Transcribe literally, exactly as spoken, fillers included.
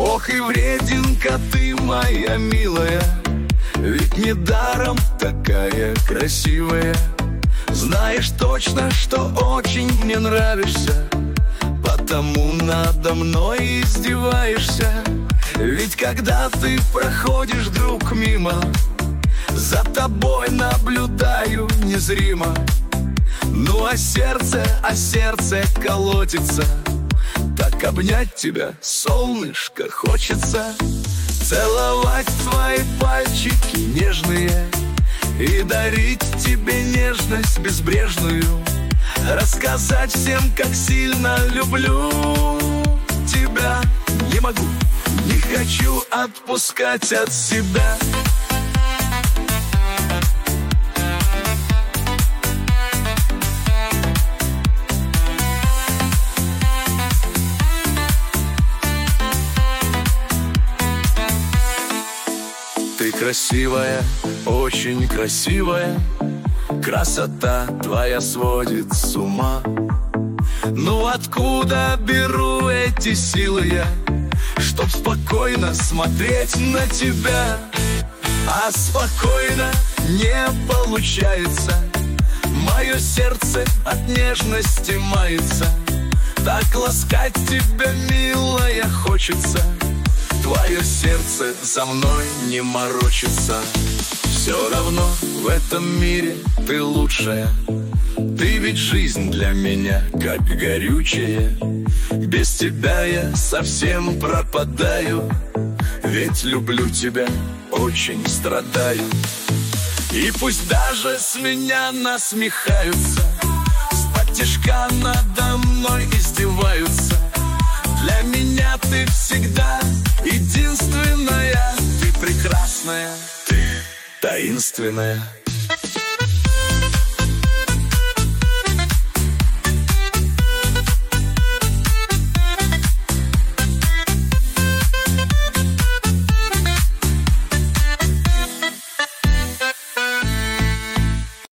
Ох и врединка ты, моя милая, ведь недаром такая красивая. Знаешь точно, что очень мне нравишься, потому надо мной издеваешься. Ведь когда ты проходишь, друг, мимо, за тобой наблюдаю незримо. Ну а сердце, а сердце колотится, так обнять тебя, солнышко, хочется. Целовать твои пальчики нежные и дарить тебе нежность безбрежную. Рассказать всем, как сильно люблю тебя. Не могу, не хочу отпускать от себя. Ты красивая, очень красивая, красота твоя сводит с ума. Ну откуда беру эти силы я, чтоб спокойно смотреть на тебя? А спокойно не получается, мое сердце от нежности мается. Так ласкать тебя, милая, хочется. Твое сердце за мной не морочится. Все равно в этом мире ты лучшая. Ты ведь жизнь для меня, как горючее. Без тебя я совсем пропадаю. Ведь люблю тебя, очень страдаю. И пусть даже с меня насмехаются, сподтишка надо мной издеваются, для меня ты всегда единственная. Ты прекрасная, ты таинственная.